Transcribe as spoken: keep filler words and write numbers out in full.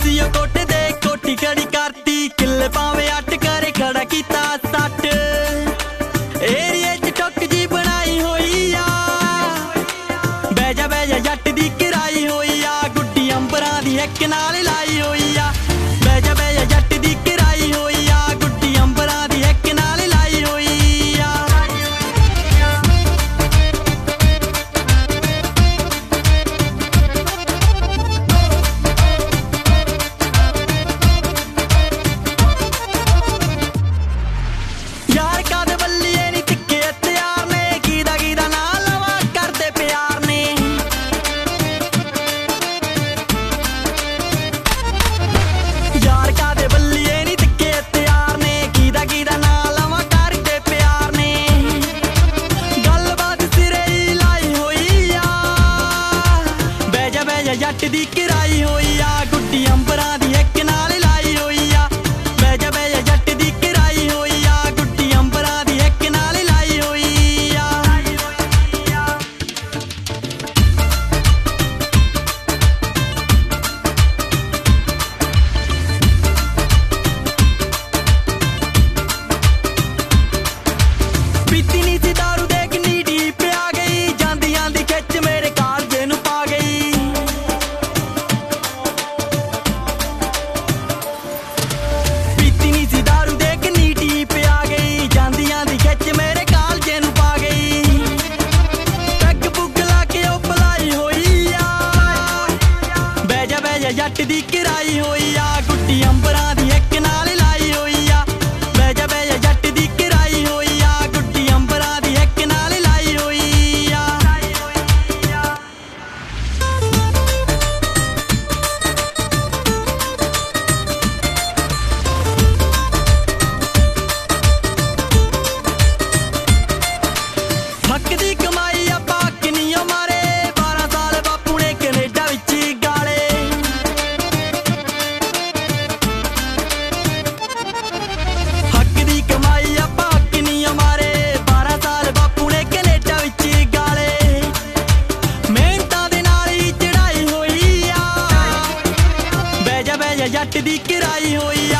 सी ओ कोटे दे कोठी खड़ी करती किले पावे अट करे खड़ा कीता सट एरिए च टुक जी बनाई होई आ बैजा बैजा जट दी किराई होई आ गुड्डी अंबरां दी इक नाल लाई होई आ बैजा बैजा जट दी किराई होई आ गुड्डी अंबरां दी इक नाल लाई होई आ यार कादे बल्लिए नी तिक्के हथियार ने कीदा कीदा ना लवा करदे प्यार ने यार कादे बल्लिए नी तिक्के हथियार ने कीदा कीदा ना लवा करदे प्यार ने गलबात सिरे ही लाई होई आ बैजा बैजा जट दी किराई होई आ गुड्डी अंबरां दी इक नाल लाई होई आ बैजा बैजा जट दी किराई होई आ गुड्डी अंबरां दी इक नाल लाई होई आ पीती नी सी दारू दे किन्नी डीप आ गई जांदी आंदी खिच मेरे कालजे नूं पा गई पीती नी सी दारू दे किन्नी डीप आ गई जांदी आंदी खिच मेरे कालजे नूं पा गई पैग पुग ला के ओ भलाई होई आ बैजा बैजा जट दी किराई होई आ गुड्डी अंबरां दी इक नाल लाई होई आ बैजा बैजा जट दी किराई होई आ गुड्डी अंबरां दी इक नाल लाई होई आ हक दी कमाई आपां किन्नियों मारे बारह साल बापू ने कनेडा विच ही गाले हक दी कमाई आपां किन्नियों मारे बारह साल बापू ने कनेडा विच ही गाले मेहनतां दे नाल ही चढ़ाई होई आ बैजा बैजा जट दी किराई होई आ